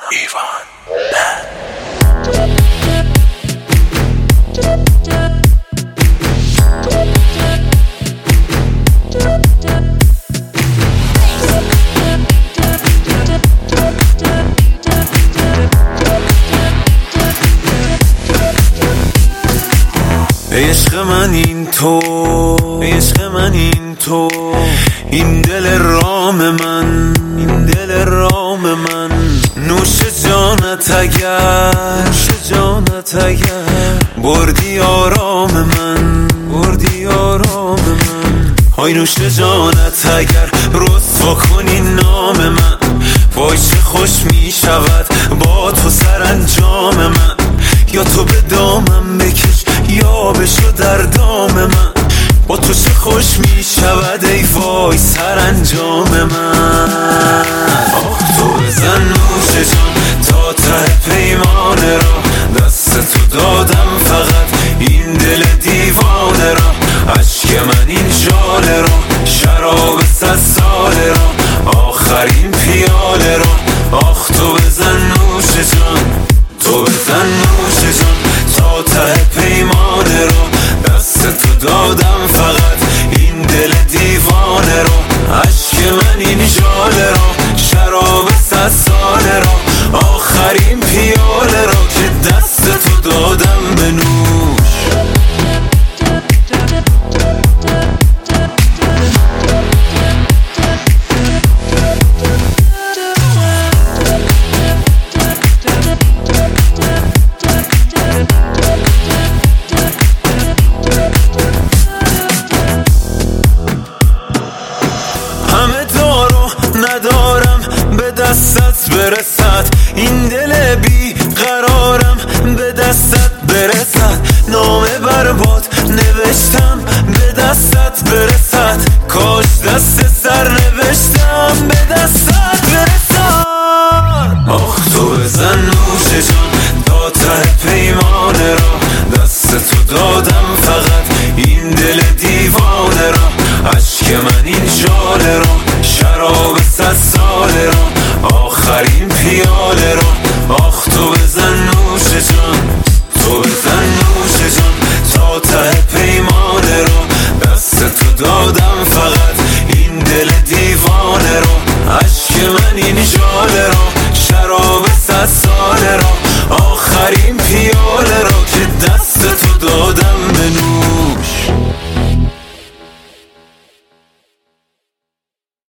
عشق من این تو، عشق من این تو، این دل رام من، این دل رام من. نوش جانت اگر، نوش جانت اگر بردی آرام من، بردی آرام من. های نوش جانت اگر رسوا کنی نام من، وای چه خوش می شود با تو سرانجام من. یا تو به دامم بکش یا بشو در دام من، با تو چه خوش می شود ای وای سرانجام من. آه تو بزن نوش جان تا ته پیمانه را، دست تو دادم فقط این دل دیوانه را. عشق من این ژاله را، شراب 100 ساله را، آخرین پیاله را. آخ تو بزن نوش جان، تو بزن نوش جان تا ته پیمانه را. دست تو دادم فقط این دل دیوانه را. عشق من این ژاله را، شراب 100 ساله را، آخرین پیاله را که دست تو دادم به نوش. همه دارو ندارم به دستت برسد، این دل بی قرارم به دستت برسد. نام برباد نوشتم به دستت برسد، کاش دست سر نوشتم به دستت برسد. آخ تو بزن نوش جان تا ته پیمانه را، دست تو دادم فقط این دل دیوانه را. عشق من این ژاله را، شراب 100 ساله را، آخرین پیاله را. آخ تو بزن